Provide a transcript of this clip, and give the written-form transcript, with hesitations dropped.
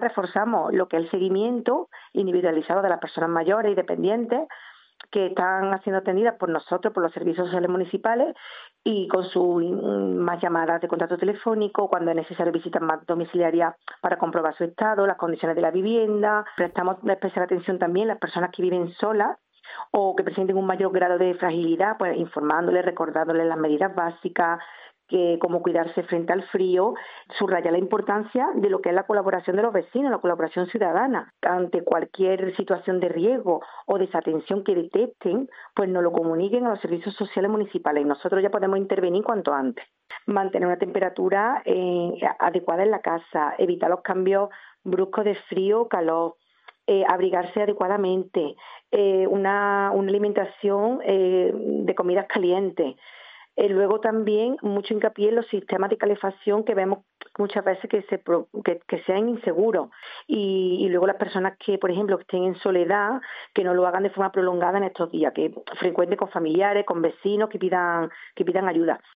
reforzamos lo que es el seguimiento individualizado de las personas mayores y dependientes que están siendo atendidas por nosotros, por los servicios sociales municipales, y con más llamadas de contacto telefónico, cuando es necesario visitas más domiciliarias para comprobar su estado, las condiciones de la vivienda. Prestamos especial atención también a las personas que viven solas o que presenten un mayor grado de fragilidad, pues informándoles, recordándoles las medidas básicas, que cómo cuidarse frente al frío, subraya la importancia de lo que es la colaboración de los vecinos, la colaboración ciudadana. Ante cualquier situación de riesgo o desatención que detecten, pues nos lo comuniquen a los servicios sociales municipales y nosotros ya podemos intervenir cuanto antes. Mantener una temperatura adecuada en la casa, evitar los cambios bruscos de frío o calor, abrigarse adecuadamente, una alimentación de comidas calientes. Luego también mucho hincapié en los sistemas de calefacción que vemos muchas veces que sean inseguros y luego las personas que, por ejemplo, estén en soledad, que no lo hagan de forma prolongada en estos días, que frecuente con familiares, con vecinos que pidan ayuda.